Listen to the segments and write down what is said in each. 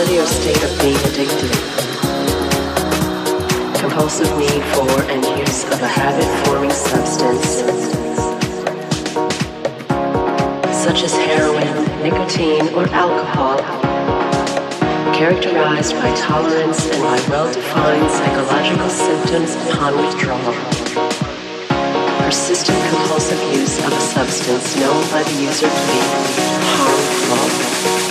quality or state of being addicted. Compulsive need for and use of a habit-forming substance, such as heroin, nicotine, or alcohol, characterized by tolerance and by well-defined psychological symptoms upon withdrawal. Persistent compulsive use of a substance known by the user to be harmful.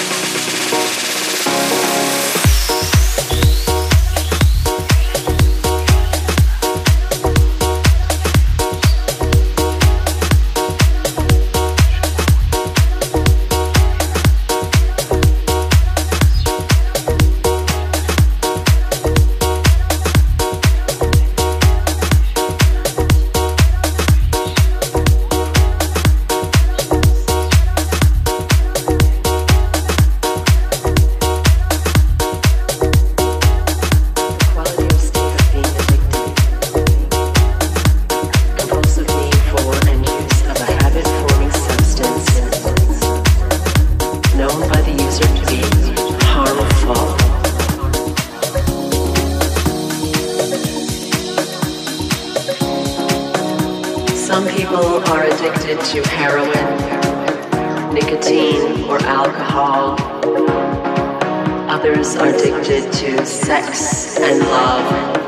Some people are addicted to heroin, nicotine, or alcohol. Others are addicted to sex and love.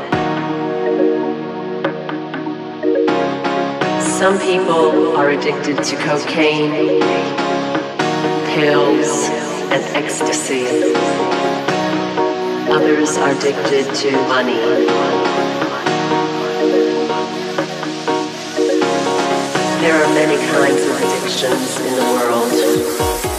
Some people are addicted to cocaine, pills, and ecstasy. Others are addicted to money. There are many kinds of addictions in the world.